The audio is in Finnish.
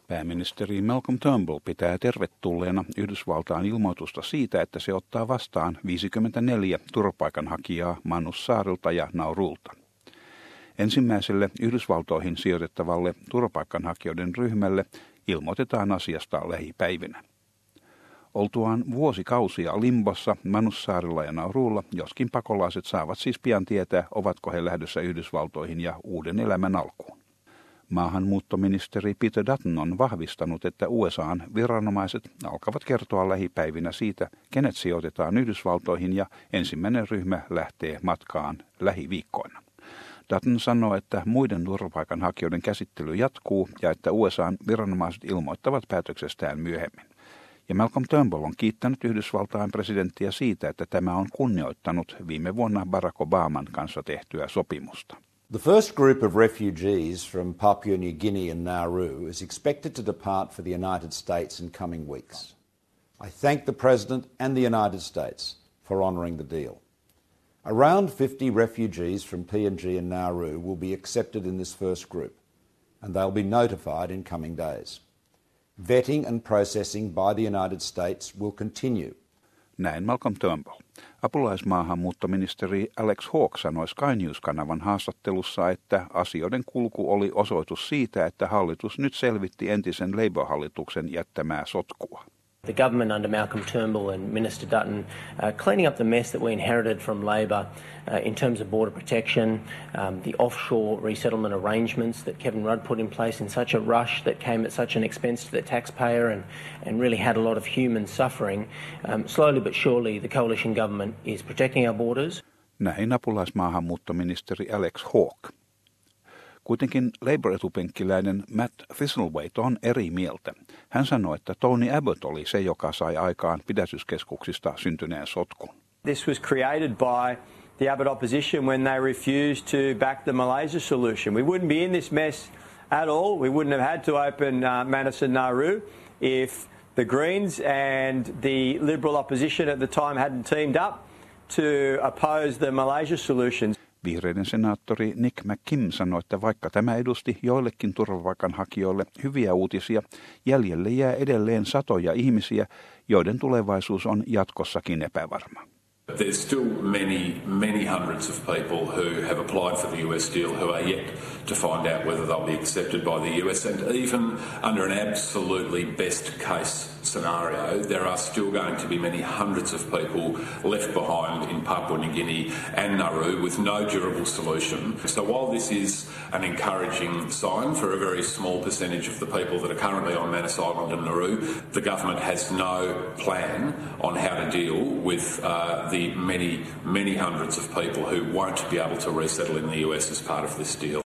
Pääministeri Malcolm Turnbull pitää tervetulleena Yhdysvaltain ilmoitusta siitä, että se ottaa vastaan 54 turvapaikanhakijaa Manussaarilta ja Naurulta. Ensimmäiselle Yhdysvaltoihin sijoitettavalle turvapaikanhakijoiden ryhmälle ilmoitetaan asiasta lähipäivinä. Oltuaan vuosikausia limbossa Manussaarilla ja Naurulla, joskin pakolaiset saavat siis pian tietää, ovatko he lähdössä Yhdysvaltoihin ja uuden elämän alkuun. Maahanmuuttoministeri Peter Dutton on vahvistanut, että USA:n viranomaiset alkavat kertoa lähipäivinä siitä, kenet sijoitetaan Yhdysvaltoihin ja ensimmäinen ryhmä lähtee matkaan lähiviikkoina. Dutton sanoo, että muiden turvapaikanhakijoiden käsittely jatkuu ja että USA:n viranomaiset ilmoittavat päätöksestään myöhemmin. Ja Malcolm Turnbull on kiittänyt Yhdysvaltain presidenttiä siitä, että tämä on kunnioittanut viime vuonna Barack Obaman kanssa tehtyä sopimusta. The first group of refugees from Papua New Guinea and Nauru is expected to depart for the United States in coming weeks. I thank the President and the United States for honouring the deal. Around 50 refugees from PNG and Nauru will be accepted in this first group, and they'll be notified in coming days. Vetting and processing by the United States will continue. Näin Malcolm Turnbull. Apulaismaahanmuuttoministeri Alex Hawke sanoi Sky News-kanavan haastattelussa, että asioiden kulku oli osoitus siitä, että hallitus nyt selvitti entisen Labour-hallituksen jättämää sotkua. The government under Malcolm Turnbull and Minister Dutton cleaning up the mess that we inherited from Labor in terms of border protection, the offshore resettlement arrangements that Kevin Rudd put in place in such a rush that came at such an expense to the taxpayer and really had a lot of human suffering. Slowly but surely the coalition government is protecting our borders. Näin apulaismaahanmuuttoministeri Alex Hawke. Kuitenkin Labour-etupenkkiläinen Matt Thistlethwaite on eri mieltä. Hän sanoi, että Tony Abbott oli se, joka sai aikaan pidätyskeskuksista syntyneen sotkun. This was created by the Abbott opposition when they refused to back the Malaysia solution. We wouldn't be in this mess at all. We wouldn't have had to open Manus and Nauru if the Greens and the Liberal opposition at the time hadn't teamed up to oppose the Malaysia solution. Vihreiden senaattori Nick McKim sanoi, että vaikka tämä edusti joillekin turvapaikanhakijoille hyviä uutisia, jäljelle jää edelleen satoja ihmisiä, joiden tulevaisuus on jatkossakin epävarma. There's still many hundreds of people who have applied for the US deal who are yet to find out whether they'll be accepted by the US. And even under an absolutely best case scenario, there are still going to be many hundreds of people left behind in Papua New Guinea and Nauru with no durable solution. So while this is an encouraging sign for a very small percentage of the people that are currently on Manus Island and Nauru, the government has no plan on how to deal with the many hundreds of people who won't be able to resettle in the US as part of this deal.